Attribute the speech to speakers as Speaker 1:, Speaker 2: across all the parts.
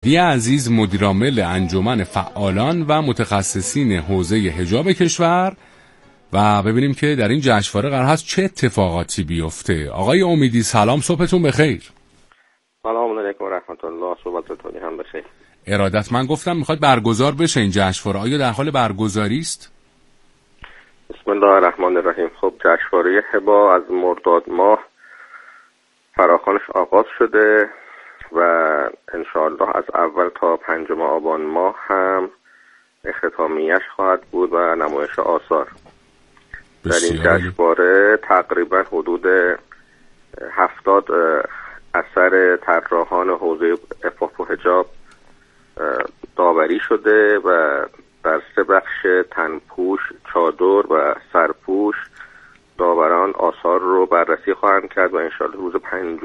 Speaker 1: امید عزیز، مدیرعامل انجمن فعالان و متخصصین حوزه حجاب کشور و ببینیم که در این جشنواره قرار هست چه اتفاقاتی بیفته. آقای امیدی سلام، صبحتون بخیر.
Speaker 2: سلام علیکم و رحمت الله، صبحتون هم بخیر.
Speaker 1: ارادت، من گفتم میخواد برگزار بشه این جشنواره، آیا در حال برگزاری است؟
Speaker 2: بسم الله الرحمن الرحیم. خب جشنواره حبا از مرداد ماه فراخوانش آغاز شده و انشاءالله از اول تا 5 آبان ماه هم اختتامیه‌اش خواهد بود و نمایش آثار. در این جشنواره تقریبا حدود 70 اثر طراحان حوزه عفاف و حجاب داوری شده و در 3 بخش تنپوش، چادر و سرپوش داوران آثار رو بررسی خواهند کرد و انشاءالله روز 5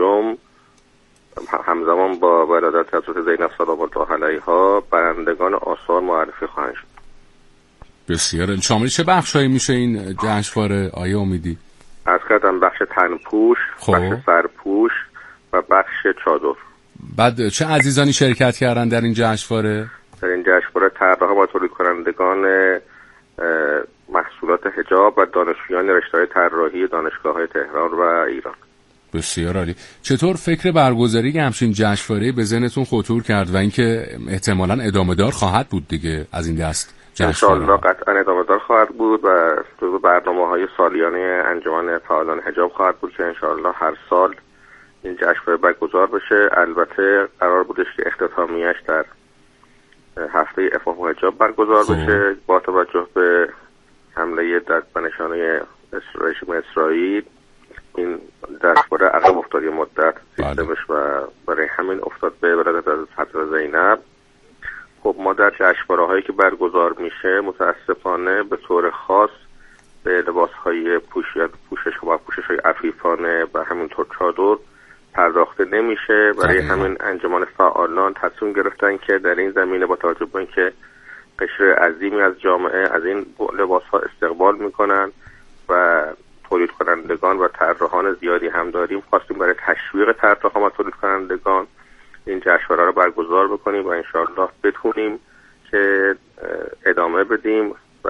Speaker 2: همزمان با ولادت حضرت زینب سلام الله علیها برندگان آثار معرفی خواهند شد.
Speaker 1: بسیار. شامل چه بخشایی میشه این جشنواره آیه امیدی؟
Speaker 2: از کردم بخش تنپوش، بخش سرپوش و بخش چادر.
Speaker 1: بعد چه عزیزانی شرکت کردن در این جشنواره؟
Speaker 2: در این جشنواره طراحان و تولید کنندگان محصولات حجاب و دانشجویان رشته‌های طراحی دانشگاه‌های تهران و ایران.
Speaker 1: بسیار عالی. چطور فکر برگزاری همچین جشنواره به ذهنتون خطور کرد و اینکه احتمالاً ادامه دار خواهد بود دیگه از این دست جشنواره؟
Speaker 2: انشاءالله قطعاً ادامه دار خواهد بود و جزو برنامه‌های سالیانه انجمن فعالان حجاب خواهد بود که انشاءالله هر سال این جشنواره برگزار بشه. البته قرار بودش که اختتامیه‌اش در هفته عفاف و حجاب برگزار بشه. با توجه به حمله به نشانه رژیم اسرائیل این جشنواره عقب افتاد یه مدت سیستمش و برای همین افتاد به ولادت از حضرت زینب. خب ما در جشنواره‌هایی که برگزار میشه متاسفانه به طور خاص به لباس‌های پوشش‌های عفیفانه و همینطور چادر پرداخته نمیشه. برای همین انجمن فعالان تصمیم گرفتن که در این زمینه با توجه به اینکه قشر عظیمی از جامعه از این لباس‌ها استقبال میکنن و تولید کنندگان و طراحان زیادی هم داریم، خواستیم برای تشویق طراحان و تولید کنندگان این جشنواره رو برگزار بکنیم و انشاءالله بتونیم که ادامه بدیم و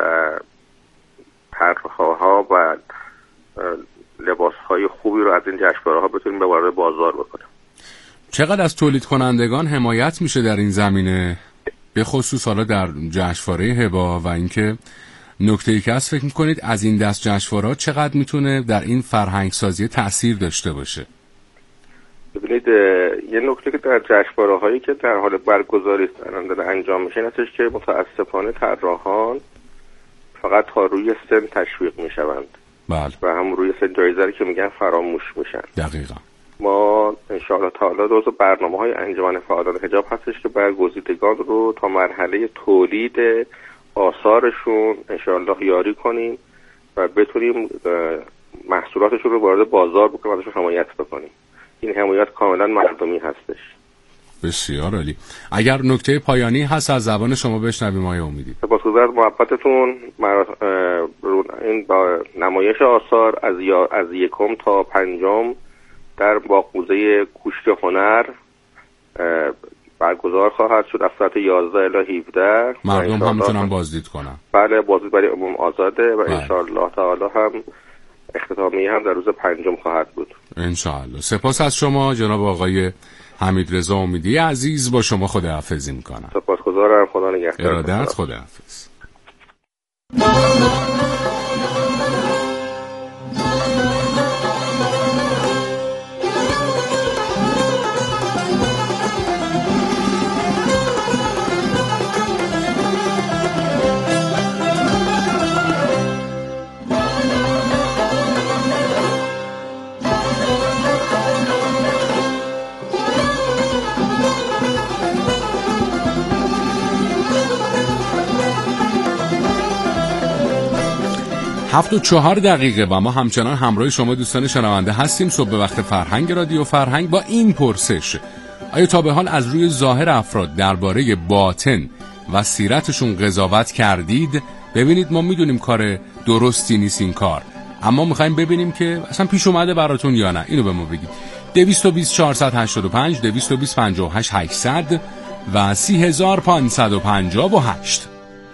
Speaker 2: طرح‌ها و لباس‌های خوبی رو از این جشنواره‌ها بتونیم به وارد بازار بکنیم.
Speaker 1: چقدر از تولید کنندگان حمایت میشه در این زمینه، به خصوص حالا در جشنواره حبا، و اینکه نکته‌ای که هست فکر می‌کنید از این دست جشنواره‌ها چقدر میتونه در این فرهنگ سازی تأثیر داشته باشه؟
Speaker 2: ببینید یه نکته که در جشنواره‌هایی که در حال برگزاری دارن انجام میشه این هستش که متأسفانه طراحان فقط تا روی سن تشویق میشوند.
Speaker 1: بله.
Speaker 2: و هم روی سن جایزه رو که میگن فراموش میشن.
Speaker 1: دقیقاً.
Speaker 2: ما انشاءالله تعالی دوست برنامه‌های انجمن فعالان حجاب هستش که برگزیدگان رو تا مرحله تولید آثارشون انشاءالله یاری کنیم و بتونیم محصولاتشون رو وارد بازار بکنیم و ازشون حمایت بکنیم. این حمایت کاملا مردمی هستش.
Speaker 1: بسیار عالی. اگر نکته پایانی هست از زبان شما بشنویم آقای امیدی.
Speaker 2: سپاسگزار از محبتتون. این با نمایش آثار از 1 تا 5 در باغ‌موزه کوشک هنر برگزار خواهد شد از ساعت 11 الی 17.
Speaker 1: مردم هم میتونن بازدید کنن.
Speaker 2: بله، بازدید برای عموم آزاده و انشاءالله تعالی هم اختتامیه هم در روز 5 خواهد بود.
Speaker 1: انشاءالله. سپاس از شما جناب آقای حمیدرضا امیدی عزیز. با شما خداحافظی میکنم.
Speaker 2: سپاسگزارم. خدا نگهدار.
Speaker 1: ارادت. خداحافظ. 7:04 و ما همچنان همراه شما دوستان شنونده هستیم. صبح وقت فرهنگ رادیو فرهنگ با این پرسش: آیا تا به حال از روی ظاهر افراد درباره باطن و سیرتشون قضاوت کردید؟ ببینید ما میدونیم کار درستی نیست این کار، اما میخوایم ببینیم که اصلا پیش اومده براتون یا نه. اینو به ما بگید. 220 485 220 58 800 و 30,558.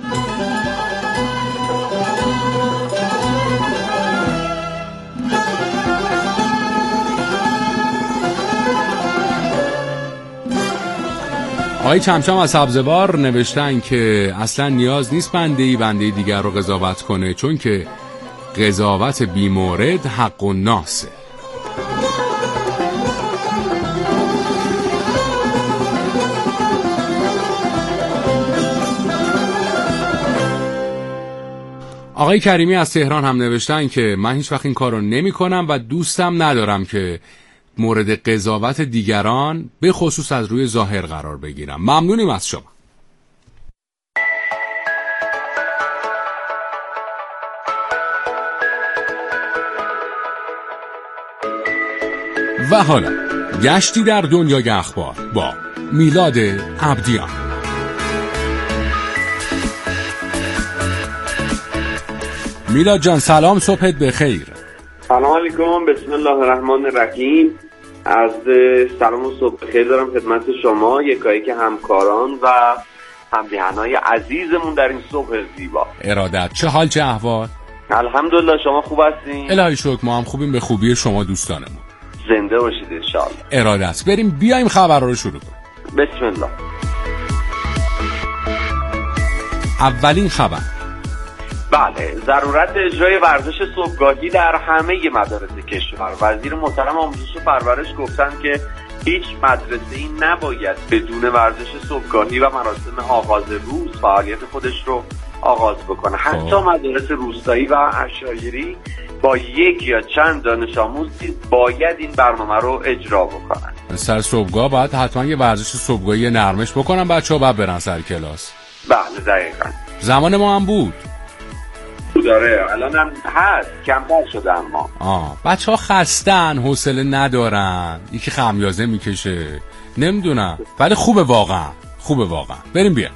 Speaker 1: آقای چمچم از سبزوار نوشتن که اصلا نیاز نیست بنده دیگر رو قضاوت کنه، چون که قضاوت بیمورد حق الناسه. آقای کریمی از تهران هم نوشتن که من هیچ وقت این کار رو نمی کنم و دوستم ندارم که مورد قضاوت دیگران به خصوص از روی ظاهر قرار بگیرم. ممنونیم از شما. و حالا گشتی در دنیای اخبار با میلاد عبدیان. میلاد جان سلام، صبحت بخیر.
Speaker 3: سلام علیکم، بسم الله الرحمن الرحیم. از سلام و صبح بخیر دارم خدمت شما، یکایک همکاران و هم‌دهانای عزیزمون در این صبح زیبا.
Speaker 1: ارادت، چه حال چه احوال؟
Speaker 3: الحمدلله، شما خوب هستین؟
Speaker 1: الهی شکر، ما هم خوبیم به خوبی شما دوستانمون.
Speaker 3: زنده باشید انشاءالله.
Speaker 1: ارادت، بریم بیایم خبر رو شروع کنیم.
Speaker 3: بسم الله. اولین خبر. بله، ضرورت اجرای ورزش صبحگاهی در همه مدارس کشور. وزیر محترم آموزش و پرورش گفتند که هیچ مدرسه‌ای نباید بدون ورزش صبحگاهی و مراسم آغاز روز فعالیت خودش رو آغاز بکنه. حتی مدارس روستایی و عشایری با یک یا چند دانش آموزی باید این برنامه رو اجرا بکنن.
Speaker 1: سر صبحگاه باید حتما یه ورزش صبحگاهی نرمش بکنن، بچه‌ها بعد برن سر کلاس.
Speaker 3: بله دقیقاً.
Speaker 1: زمان ما هم بود.
Speaker 3: داره الان هم هست، کمتر شده اما
Speaker 1: بچه ها خستن، حوصله ندارن، یکی خمیازه میکشه، نمیدونم، ولی خوبه واقعا، خوبه واقعا. بریم بیا.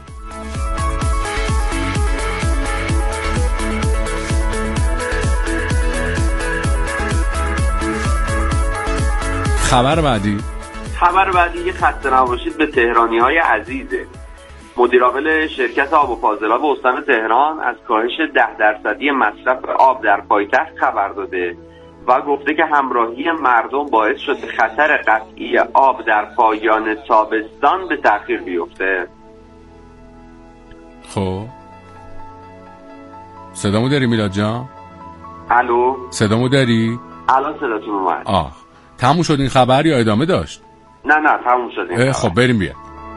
Speaker 1: خبر بعدی
Speaker 3: یه خسته نباشید به تهرانی های عزیزه. مدیرعامل شرکت آب و فاضلاب استان تهران از کاهش 10% مصرف آب در پایتخت خبر داده و گفته که همراهی مردم باعث شده خطر قطعی آب در پایان تابستان به تأخیر بیفته.
Speaker 1: خب صدامو داری میلاد جان؟
Speaker 3: الو،
Speaker 1: صدامو داری؟
Speaker 3: الان صداتون اومد.
Speaker 1: تموم شد این خبر یا ادامه داشت؟
Speaker 3: نه تموم شد این خبر.
Speaker 1: خب بریم بیا.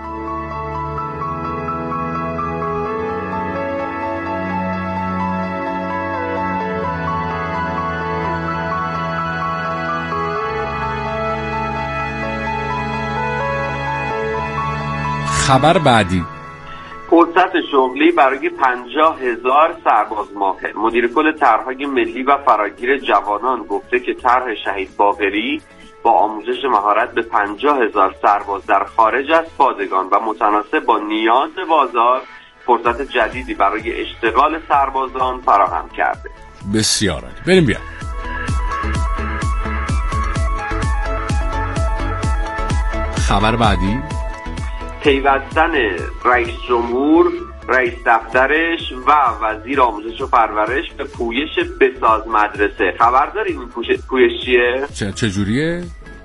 Speaker 1: خبر بعدی.
Speaker 3: فرصت شغلی برای 50,000 سرباز ماهر. مدیر کل طرح‌های ملی و فراگیر جوانان گفته که طرح شهید باقری با آموزش مهارت به 50,000 سرباز در خارج از پادگان و متناسب با نیاز بازار فرصت جدیدی برای اشتغال سربازان فراهم کرده.
Speaker 1: بسیار عالی، بریم بیا. خبر بعدی.
Speaker 3: پیوستن رئیس جمهور، رئیس دفترش و وزیر آموزش و پرورش به پویش بساز مدرسه. خبر دارید این پویش چیه؟
Speaker 1: چجوریه؟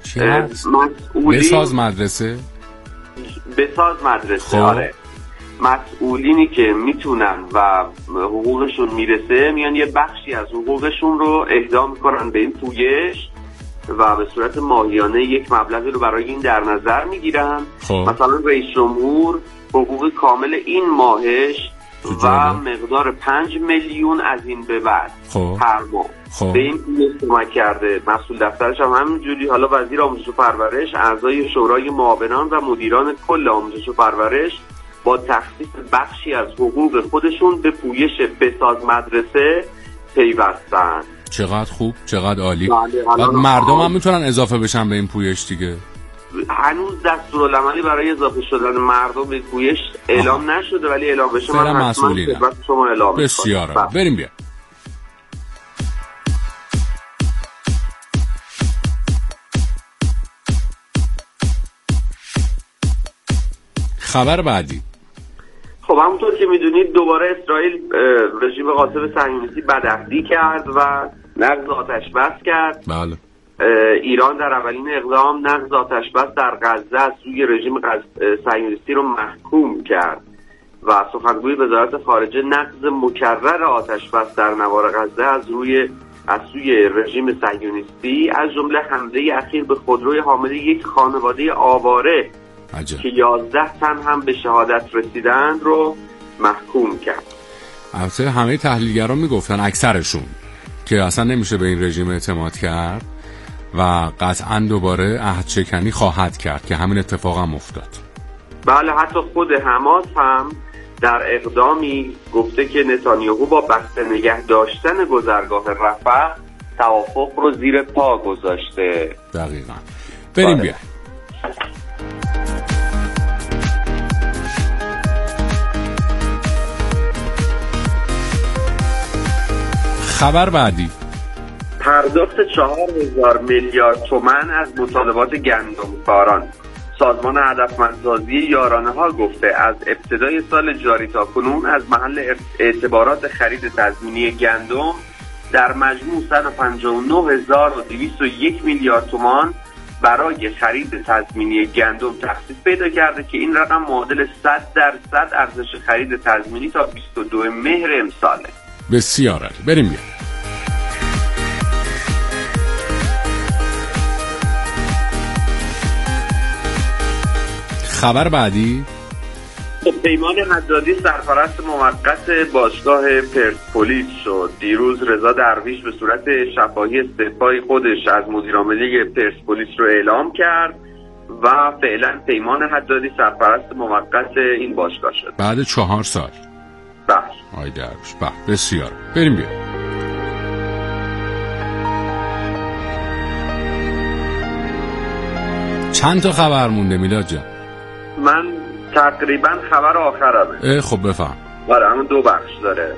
Speaker 3: بساز
Speaker 1: مدرسه؟
Speaker 3: بساز مدرسه. آره، مسئولینی که میتونن و حقوقشون میرسه میان یه بخشی از حقوقشون رو اهدا میکنن به این پویش و به صورت ماهیانه یک مبلغی رو برای این در نظر میگیرن. مثلا رئیس جمهور حقوق کامل این ماهش و مقدار 5 میلیون از این به بعد هر ماه به این پویش کمک کرده. مسئول دفترش هم همینجوری. حالا وزیر آموزش و پرورش، اعضای شورای معاونان و مدیران کل آموزش و پرورش با تخصیص بخشی از حقوق خودشون به پویش بساز مدرسه پیوستن.
Speaker 1: چقدر خوب، چقدر عالی. و مردم هم میتونن اضافه بشن به این پویش دیگه.
Speaker 3: هنوز دستورالعملی برای اضافه شدن مردم به پویش اعلام نشده، ولی اعلام بشه من حتما خدمت شما اعلام می‌کنم.
Speaker 1: بسیار عالی، بریم بیا. خبر بعدی.
Speaker 3: خب همونطور که میدونید دوباره اسرائیل رژیم قاسم صهیونیستی بدعهدی کرد و نقض آتش بس کرد.
Speaker 1: بله.
Speaker 3: ایران در اولین اقدام نقض آتش بس در غزه از سوی رژیم صهیونیستی رو محکوم کرد و سخنگوی وزارت خارجه نقض مکرر آتش بس در نوار غزه از سوی رژیم صهیونیستی از جمله حمله اخیر به خودروی حامل یک خانواده آواره که 11 تن هم به شهادت رسیدند رو محکوم کرد.
Speaker 1: البته همه تحلیلگران میگفتن، اکثرشون، که اصلا نمیشه به این رژیم اعتماد کرد و قطعا دوباره عهدشکنی خواهد کرد که همین اتفاق هم افتاد.
Speaker 3: بله، حتی خود حماس هم در اقدامی گفته که نتانیاهو با بسته نگه داشتن گذرگاه رفح توافق رو زیر پا گذاشته.
Speaker 1: دقیقاً. بریم بیا. خبر بعدی.
Speaker 3: پرداخت 4,000 میلیارد تومان از مطالبات گندمکاران. سازمان هدفمندسازی یارانه ها گفته از ابتدای سال جاری تا کنون از محل اعتبارات خرید تضمینی گندم در مجموع 159,201 میلیارد تومان برای خرید تضمینی گندم تخصیص پیدا کرده که این رقم معادل 100% ارزش خرید تضمینی تا 22 مهر امساله.
Speaker 1: بسیار عالی. بریم بیا. خبر بعدی.
Speaker 3: پیمان حدادی سرپرست موقت باشگاه پرسپولیس شد. دیروز رضا درویش به صورت شفاهی استعفای خودش از مدیرعاملی پرسپولیس رو اعلام کرد و فعلا پیمان حدادی سرپرست موقت این باشگاه شد
Speaker 1: بعد 4 سال.
Speaker 3: بله.
Speaker 1: آی درویش. بسیار. بریم بیا. چند تا خبر مونده میلاد جان؟
Speaker 3: من تقریبا خبر آخرمه.
Speaker 1: خب بفهم.
Speaker 3: برای همون 2 بخش داره.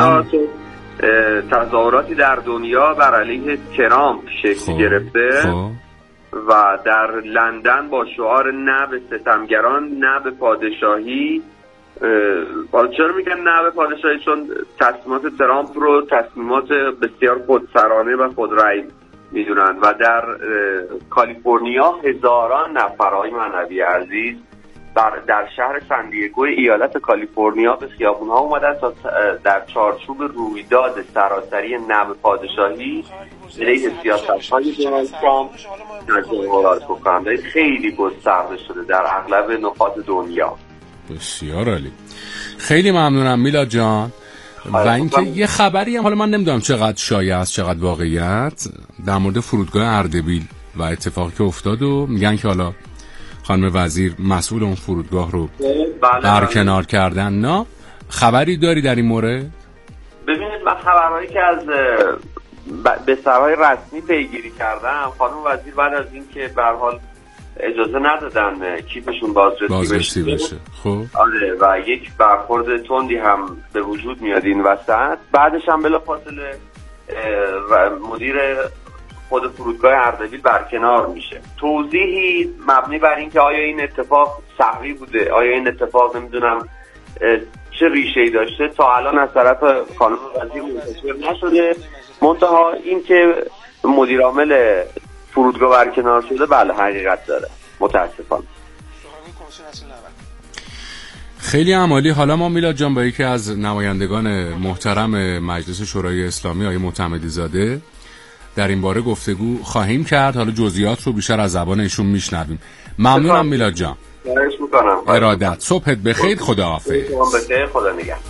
Speaker 3: تظاهراتی در دنیا بر علیه ترامپ شکل گرفته و در لندن با شعار نه به ستمگران نه به پادشاهی. چرا میگن نه به پادشاهی؟ چون تصمیمات ترامپ رو تصمیمات بسیار خودسرانه و خودرأی میدونن و در کالیفرنیا هزاران نفرهای معنوی عزیز در شهر سندیگو ایالت کالیفرنیا به خیابون‌ها اومدن تا در چارچوب رویداد سراسری نه به پادشاهی علیه سیاست‌های دونالد ترامپ تظاهرات بکنند. خیلی گسترده شده در اغلب نقاط دنیا.
Speaker 1: بسیار عالی. خیلی ممنونم میلاد جان. و اینکه یه خبری هم، حالا من نمیدونم چقدر شایعه است چقدر واقعیت، در مورد فرودگاه اردبیل و اتفاقی که افتاد و میگن که حالا خانم وزیر مسئول اون فرودگاه رو برکنار کردن. نه خبری داری در این مورد؟
Speaker 3: ببینید، من خبرهایی که از به سرای رسمی پیگیری کردم، خانم وزیر بعد از این که به هر حال اجازه ندادن کیفشون بازرسی بشه.
Speaker 1: خب
Speaker 3: آره، و یک برخورد تندی هم به وجود میاد این وسط. بعدش هم بلافاصله مدیر خود فرودگاه اردبیل برکنار میشه. توضیحی مبنی بر این که آیا این اتفاق سهوی بوده، آیا این اتفاق نمیدونم چه ریشه‌ای داشته، تا الان از طرف خانم وزیر منتشر نشده. منتها این که مدیر عامل فرودگاه برکنار شده بله حقیقت داره، متاسفانه.
Speaker 1: خیلی عالی. حالا ما میلاد جان با یکی از نمایندگان محترم مجلس شورای اسلامی آقای معتمدی زاده در این باره گفتگو خواهیم کرد. حالا جزئیات رو بیشتر از زبان ایشون میشنویم. ممنونم میلاد جان.
Speaker 3: خواهش میکنم.
Speaker 1: ارادت. صبحت بخیر. خداحافظ.
Speaker 3: بخیر. خدا نگهدار.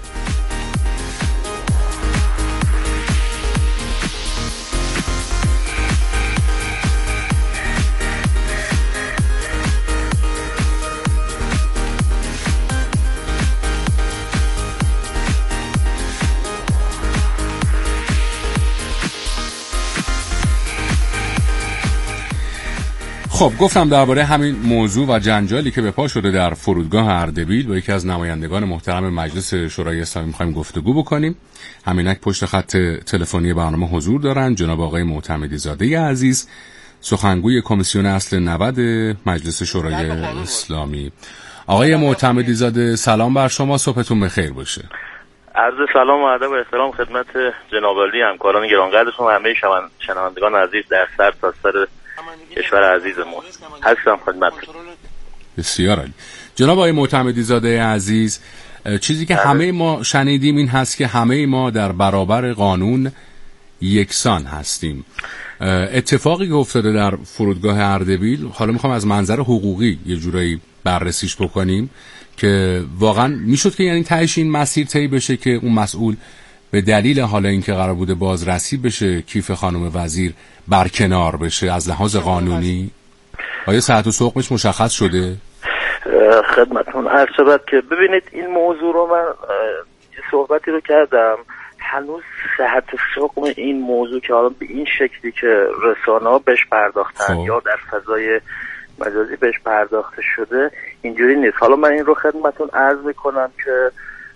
Speaker 1: خب گفتم درباره همین موضوع و جنجالی که به پا شده در فرودگاه اردبیل با یکی از نمایندگان محترم مجلس شورای اسلامی می‌خوایم گفتگو بکنیم. همینک پشت خط تلفنی برنامه حضور دارن جناب آقای معتمدی زاده عزیز، سخنگوی کمیسیون اصل 90 مجلس شورای اسلامی. آقای معتمدی زاده سلام بر شما، صبحتون بخیر باشه.
Speaker 4: عرض سلام و ادب و احترام خدمت جناب عالی همکاران گرانقدرتون و همه شنوندگان عزیز در سر تا سر کشور عزیزمون. هستم خدمتتون.
Speaker 1: بسیار عالی. جناب آقای معتمدی زاده عزیز، چیزی که همه ما شنیدیم این هست که همه ما در برابر قانون یکسان هستیم. اتفاقی که افتاده در فرودگاه اردبیل، حالا میخوام از منظر حقوقی یه جورایی بررسیش بکنیم که واقعا میشد که یعنی تهش این مسیر طی بشه که اون مسئول به دلیل حالا اینکه قرار بوده بازرسی بشه کیف خانم وزیر برکنار بشه از لحاظ قانونی. آیا صحت و سقمش مشخص شده؟
Speaker 4: خدمتتون عرض شود که ببینید این موضوع رو من صحبتی رو کردم، هنوز صحت و سقم این موضوع که حالا به این شکلی که رسانه‌ها بهش پرداختن یا در فضای مجازی بهش پرداخته شده اینجوری نیست. حالا من این رو خدمتتون عرض میکنم که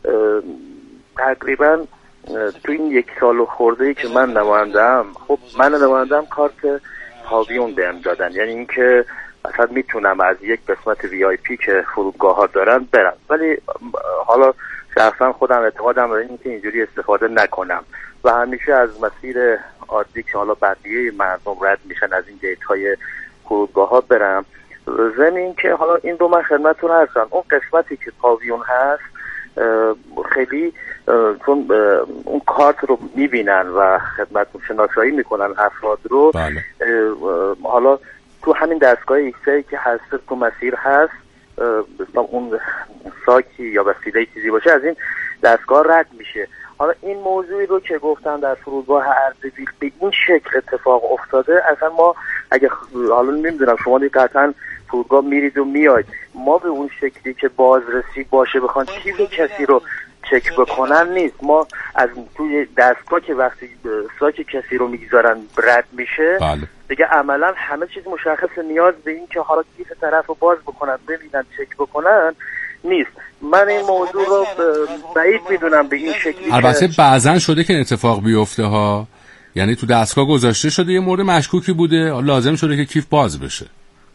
Speaker 4: تقریبا تو این 1 سال و خورده‌ای که من نماینده‌ام، خب من نماینده‌ام کارت پاویون بهم دادن، یعنی اینکه مثلا میتونم از یک قسمت VIP که فرودگاه‌ها دارن برم، ولی حالا شخصا خودم اعتقادم داره اینکه اینجوری استفاده نکنم و همیشه از مسیر عادی که حالا بقیه مردم رد میشن از این گیت‌های فرودگاه‌ها برم. ضمن که حالا این رو من خدمتتون عرض کنم، اون قسمتی که پاویون هست خیلی چون اون کارت رو میبینن و خدمتتون شناسایی میکنن افراد رو.
Speaker 1: بله.
Speaker 4: حالا تو همین دستگاه ایکسایی که هست تو مسیر هست، اون ساکی یا وسیله چیزی باشه از این دستگاه رد میشه. حالا این موضوعی رو که گفتن در فرودگاه اردبیل به این شکل اتفاق افتاده، اصلا ما اگه حالا نمیدونم شما قطعا فرودگاه میرید و میاید، ما به اون شکلی که بازرسی باشه بخوان کیف کسی رو چک بکنن نیست. ما از توی دستگاه که وقتی ساک کسی رو میگذارن رد میشه،
Speaker 1: بله.
Speaker 4: دیگه عملا همه چیز مشخصه، نیاز به این که حالا کیف طرف رو باز بکنن ببینن چک بکنن نیست. من این موضوع رو بعید میدونم به این شکلی.
Speaker 1: البته بعضن شده که اتفاق بیفته ها، یعنی تو دستگاه گذاشته شده یه مورد مشکوکی بوده، لازم شده که کیف باز بشه.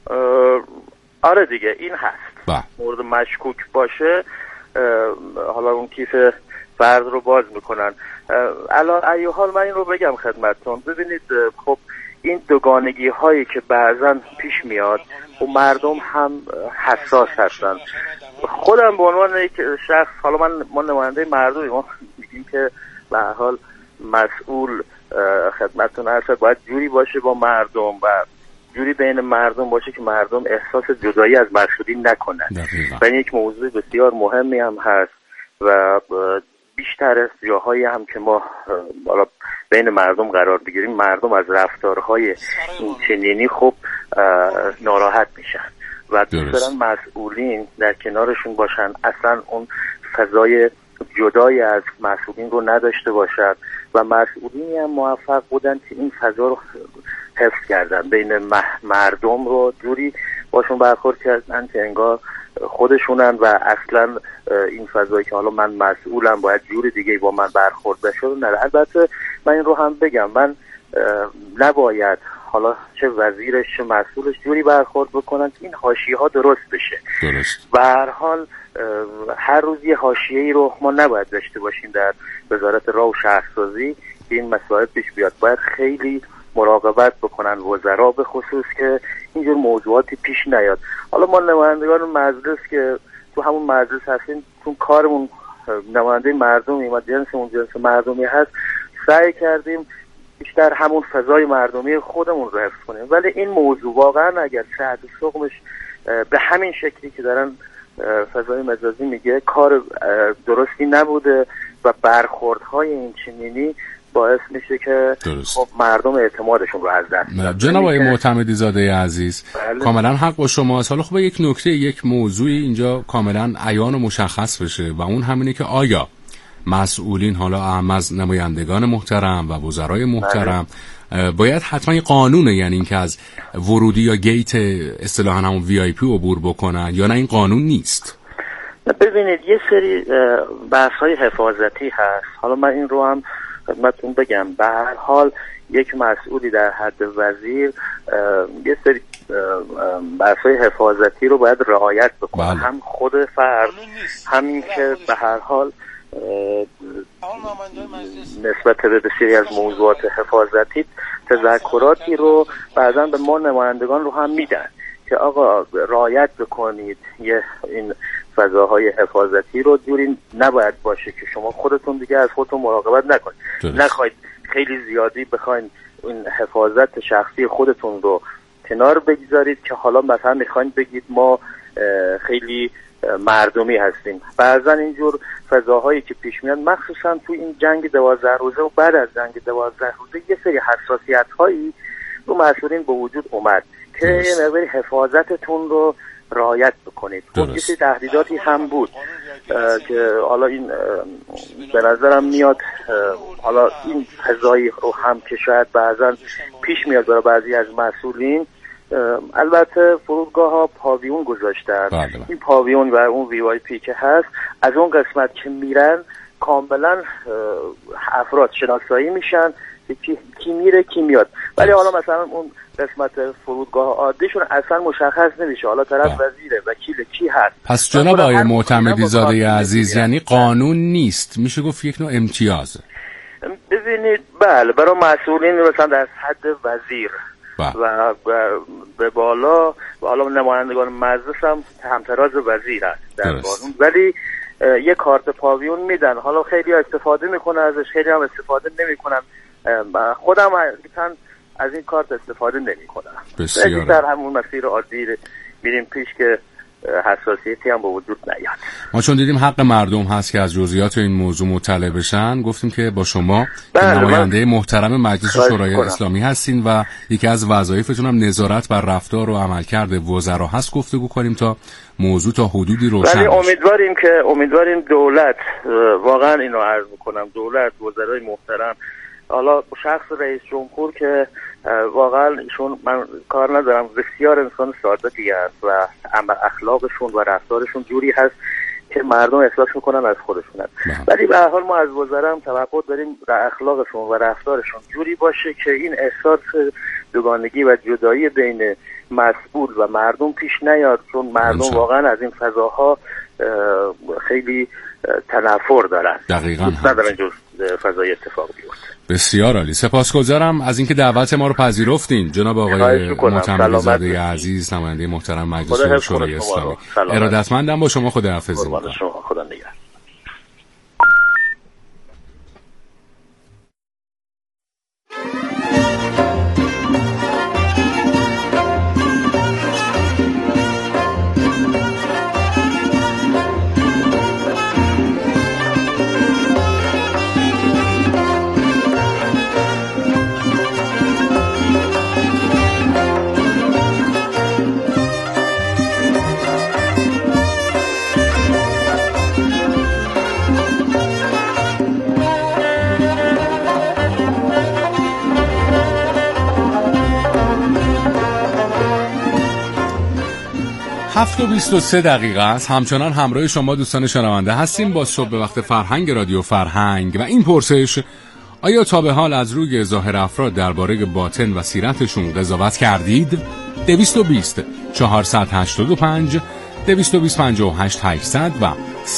Speaker 4: آره دیگه این هست.
Speaker 1: با.
Speaker 4: مورد مشکوک باشه حالا اون کیف فرد رو باز میکنن. الان ایو حال من این رو بگم خدمتتون، ببینید خب این دوگانگی هایی که بعضا پیش میاد و مردم هم حساس هستن. خودم به عنوان یک شخص، حالا ما نماینده مردمی، ما میگیم که به هر حال مسئول خدمتتون هست باید جوری باشه با مردم و جوری بین مردم باشه که مردم احساس جدایی از مسئولین نکنن. و این یک موضوع بسیار مهمی هم هست و بیشتر از جاهایی هم که ما حالا بین مردم قرار بگیریم، مردم از رفتارهای این چنینی خب ناراحت میشن و دوست دارن مسئولین در کنارشون باشن، اصلا اون فضای جدایی از مسئولین رو نداشته باشد و مسئولینی هم موفق بودن که این فضا رو حفظ کردن، بین مردم رو جوری باشون برخورد کردن که انگار خودشونن و اصلا این فضایی که حالا من مسئولم باید جوری دیگه با من برخورد بشه رو نداره. البته من این رو هم بگم، من نباید حالا چه وزیرش چه مسئولش جوری برخورد بکنن که این حاشیه‌ها درست بشه.
Speaker 1: درست.
Speaker 4: به هر حال هر روز یه حاشیه‌ای رو ما نباید داشته باشیم در وزارت راه و شهرسازی که این مسائل پیش بیاد. باید خیلی مراقبت بکنن وزرا به خصوص که اینجور موضوعاتی پیش نیاد. حالا ما نمایندگان مجلس که تو همون مجلس هستیم، چون کارمون نماینده مردمی و جنسمون جنس مردمی هست، سعی کردیم بیشتر همون فضای مردمی خودمون رو حفظ کنیم. ولی این موضوع واقعا اگر صحت و سقمش به همین شکلی که دارن فضای مجازی میگه کار درستی نبوده و برخوردهای این چنینی باعث میشه که خب مردم اعتمادشون رو از دست بدن.
Speaker 1: جناب آقای معتمدی زاده عزیز، بله. کاملا حق با شماست. حالا خب یک نکته، یک موضوعی اینجا کاملا عیان و مشخص بشه و اون همینه که آیا مسئولین، حالا اهم از نمایندگان محترم و وزرای محترم، باید حتما یه قانونه، یعنی اینکه از ورودی یا گیت اصطلاحاً همون VIP عبور بکنن، یا نه این قانون نیست؟
Speaker 4: ببینید یه سری بحث‌های حفاظتی هست. حالا من این رو هم خدمتتون بگم، به هر حال یک مسئولی در حد وزیر یه سری بحث‌های حفاظتی رو باید رعایت بکنه.
Speaker 1: بله.
Speaker 4: هم خود فرد، همین که به هر حال نسبت به بسیاری از موضوعات حفاظتی تذکراتی رو بعضا به ما نمایندگان رو هم میدن که آقا رعایت بکنید، این فضاهای حفاظتی رو جوری نباید باشه که شما خودتون دیگه از خودتون مراقبت نکنید، نخواید خیلی زیادی بخواید این حفاظت شخصی خودتون رو کنار بگذارید که حالا مثلا میخواید بگید ما خیلی مردمی هستیم. بعضا اینجور فضاهایی که پیش میاد مخصوصا تو این جنگ 12 روزه و بعد از جنگ 12 روزه یه سری حساسیت هایی رو مسئولین به وجود اومد که یه مقداری حفاظتتون رو رعایت بکنید. اون کسی تهدیداتی هم بود که حالا این به نظرم میاد حالا این فضایی رو هم که شاید بعضا پیش میاد برای بعضی از مسئولین. البته فرودگاه ها پاویون گذاشتن. این پاویون و اون وی آی پی که هست از اون قسمت که میرن کاملا افراد شناسایی میشن کی میره کی میاد، ولی حالا مثلا اون قسمت فرودگاه عادیشون اصلا مشخص نمیشه حالا طرف وزیره وکیل کی هست.
Speaker 1: پس جناب آقای معتمدی زاده عزیز یعنی قانون نیست، میشه گفت یک نوع امتیازه.
Speaker 4: ببینید بله، برای مسئولین مثلا در حد وزیر و به بالا و حالا نمایندگان مجلس هم همتراز وزیر هست در قانون، ولی یه کارت پاویون میدن. حالا خیلی استفاده میکنن ازش، خیلی هم استفاده نمیکنن. خودم از این کارت استفاده نمیکنم.
Speaker 1: بسیار
Speaker 4: در همون مسیر عادی میریم پیش که حساسیتی هم به وجود نیاد.
Speaker 1: ما چون دیدیم حق مردم هست که از جزئیات این موضوع مطلع بشن گفتیم که با شما نماینده محترم مجلس شورای اسلامی هستین و یکی از وظایفتون هم نظارت بر رفتار و عملکرد وزرا هست گفتگو کنیم تا موضوع تا حدودی روشن
Speaker 4: بشه. ولی امیدواریم دولت، واقعا اینو عرض میکنم، دولت وزرای محترم، حالا شخص رئیس جمهور که واقعا ایشون من کار ندارم، بسیار انسان صادقی است و اخلاقشون و رفتارشون جوری هست که مردم احساس میکنن از خودشون هست. ولی به هر حال ما از وزرا هم توقع داریم اخلاقشون و رفتارشون جوری باشه که این احساس دوگانگی و جدایی بین مسئول و مردم پیش نیاد، چون مردم واقعا از این فضاها خیلی تنفر دارن،
Speaker 1: دقیقاً
Speaker 4: ندارن جز فضای اتفاق بیفته.
Speaker 1: بسیار عالی، سپاسگزارم از اینکه دعوت ما رو پذیرفتین جناب آقای معتمدی زاده عزیز، نماینده محترم مجلس شورای اسلامی. ارادتمندم با شما، خداحافظی می‌کنم.
Speaker 4: خدا نگهدار.
Speaker 1: هفت و 23 دقیقه است. همچنان همراه شما دوستان شنونده هستیم با صبح وقت فرهنگ رادیو فرهنگ و این پرسش: آیا تا به حال از روی ظاهر افراد درباره باطن و سیرتشون قضاوت کردید؟ 220 485 220 58 800 و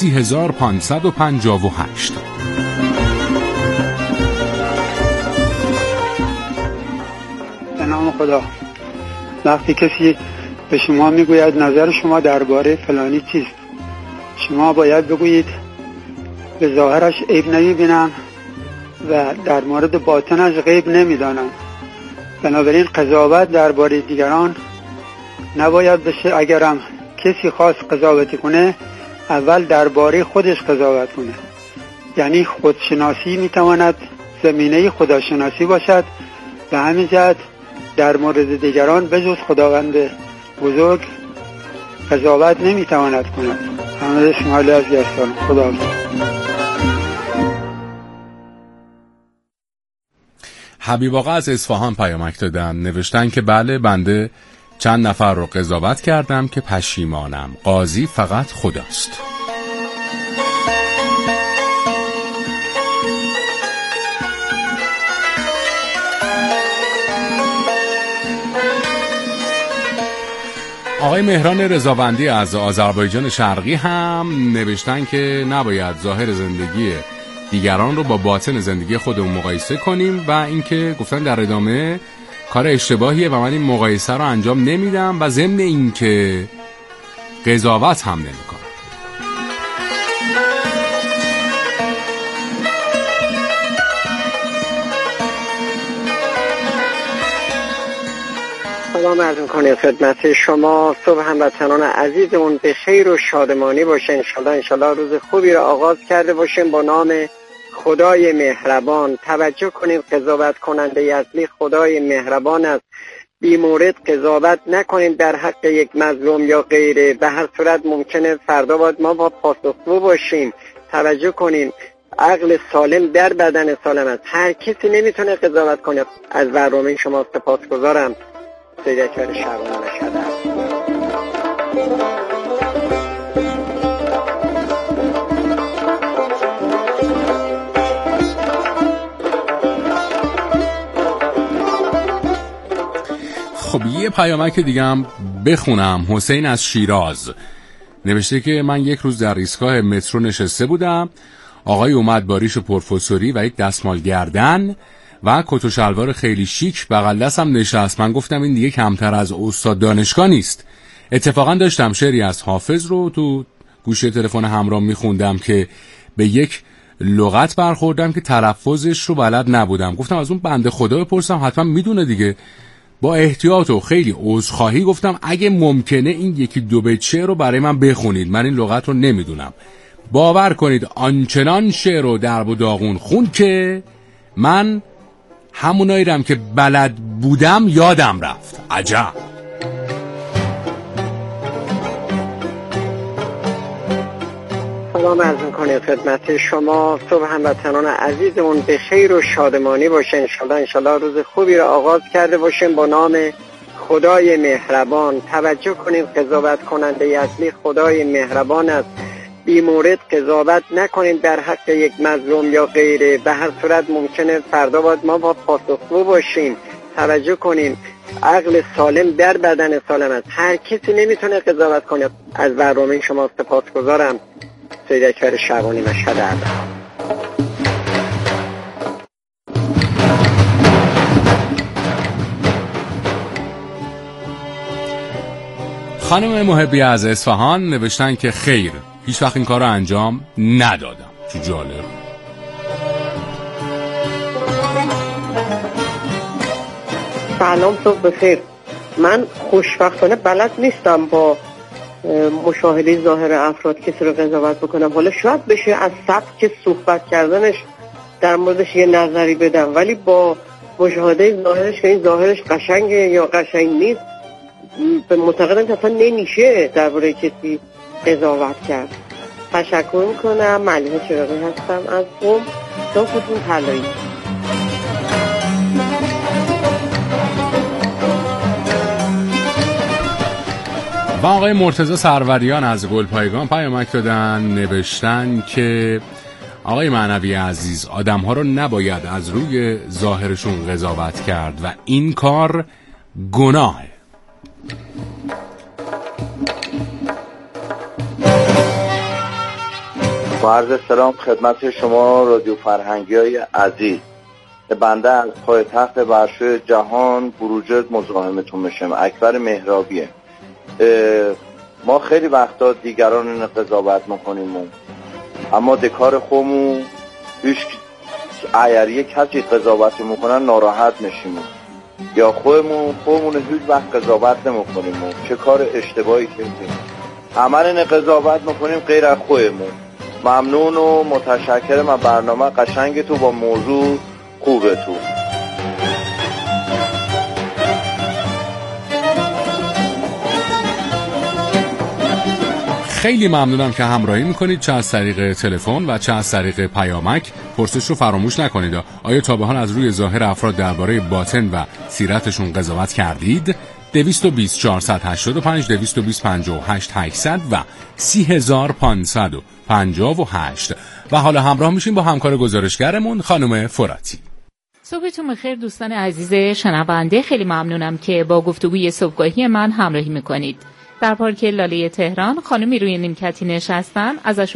Speaker 1: 30558.
Speaker 5: به نام خدا. وقتی کسی به شما میگوید نظر شما درباره فلانی چیست، شما باید بگویید به ظاهرش عیب نمیبینم و در مورد باطنش غیب نمیدانم. بنابراین قضاوت درباره دیگران نباید بشه. اگرم کسی خواست قضاوتی کنه اول درباره خودش قضاوت کنه. یعنی خودشناسی میتواند زمینه خداشناسی باشد. به همین جهت در مورد دیگران بجز خداوند بزرگ قضاوت نمیتواند کند. همه شمالی از گرستان. خدا
Speaker 1: حبیب آقا از اصفهان پیامک دادن، نوشتن که بله بنده چند نفر رو قضاوت کردم که پشیمانم، قاضی فقط خداست. آقای مهران رضاوندی از آذربایجان شرقی هم نوشتن که نباید ظاهر زندگی دیگران رو با باطن زندگی خودمون مقایسه کنیم و اینکه گفتن در ادامه کار اشتباهیه و من این مقایسه رو انجام نمیدم و ضمن اینکه قضاوت هم نمیکنم.
Speaker 6: سلام عرض می‌کنم خدمت شما. صبح هموطنان عزیزمون به خیر و شادمانی باشه. انشالله روز خوبی را آغاز کرده باشیم با نام خدای مهربان. توجه کنیم قضاوت کننده اصلی خدای مهربان است. بی مورد قضاوت نکنیم در حق یک مظلوم یا غیره. به هر صورت ممکنه فردا باید ما با پاسخگو باشیم. توجه کنیم عقل سالم در بدن سالم است. هر کسی نمیتونه قضاوت کنه. از برنامه شما سپاسگزارم. سیدکار شعبان نشده.
Speaker 1: خب یه پیامک دیگه هم بخونم. حسین از شیراز نوشته که من یک روز در ایستگاه مترو نشسته بودم، آقای اومد با ریش پروفسوری و یک دستمال گردن و کت و شلوار خیلی شیک بغل دستم نشست. من گفتم این دیگه کمتر از استاد دانشگاه نیست. اتفاقا داشتم شعری از حافظ رو تو گوشه تلفن همراه میخوندم که به یک لغت برخوردم که تلفظش رو بلد نبودم. گفتم از اون بنده خدا بپرسم، حتما میدونه دیگه. با احتیاط و خیلی عذرخواهی گفتم اگه ممکنه این یکی دو بیت شعر رو برای من بخونید، من این لغت رو نمیدونم. باور کنید آنچنان شعر و درب و داغون خون که من هموناییرم که بلد بودم یادم رفت. عجب.
Speaker 6: سلام عرض می‌کنم خدمت شما. صبح هموطنان عزیزمون به خیر و شادمانی باشه. انشالله روز خوبی را آغاز کرده باشیم با نام خدای مهربان. توجه کنیم قضاوت کننده اصلی خدای مهربان است. بی مورد قضاوت نکنیم در حق یک مظلوم یا غیره. به هر صورت ممکنه فردا باید ما با پاسخگو باشیم. توجه کنیم عقل سالم در بدن سالم است. هر کسی نمیتونه قضاوت کنه. از برنامه شما سپاسگزارم. سیدکار شعبانی مشهد.
Speaker 1: خانم محبی از اصفهان نوشتن که خیر، هیچ وقت این کار رو انجام ندادم. چه جالب.
Speaker 7: سلام، صبح بخیر. من خوشبختانه بلد نیستم با مشاهده ظاهر افراد کسی رو قضاوت بکنم. حالا شاید بشه از سبک صحبت کردنش در موردش یه نظری بدم، ولی با مشاهده ظاهرش که این ظاهرش قشنگه یا قشنگ نیست، به معتقدم که اصلا نمیشه درباره کسی قضاوت کرد. تشکر میکنم. ملیحه چراغی هستم از قم. صبحتون طلایی.
Speaker 1: و آقای مرتضی سروریان از گلپایگان پیامک دادن، نوشتن که آقای معنوی عزیز، آدم‌ها رو نباید از روی ظاهرشون قضاوت کرد و این کار گناهه.
Speaker 8: با عرض سلام خدمت شما رادیو فرهنگی‌های عزیز. بنده از پایتخت ورشوی جهان بروجرد مزاحمتون میشم. اکبر مهرابیه. ما خیلی وقتا دیگران رو قضاوت میکنیم، اما دکار خودمون هیچ عیاریه کسی قضاوت میکنن ناراحت میشیم، یا خودمون هیچ وقت قضاوت نمیکنیم. چه کار اشتباهی کردیم؟ عمل قضاوت میکنیم غیر از خودمون. ممنون و متشکرم از برنامه قشنگ تو با موضوع خوبه تو.
Speaker 1: خیلی ممنونم که همراهی میکنید، چه از طریق تلفن و چه از طریق پیامک. پرسش رو فراموش نکنید، آیا تا به حال از روی ظاهر افراد درباره باطن و سیرتشون قضاوت کردید؟ 220 485 220 58 800 و 30558. و حالا همراه میشیم با همکار گزارشگرمون خانم فراتی.
Speaker 9: صبحتون بخیر دوستان عزیز شنونده. خیلی ممنونم که با گفتگوی صبحگاهی من همراهی میکنید. در پارک لاله تهران خانمی روی نیمکتی نشستن، ازشون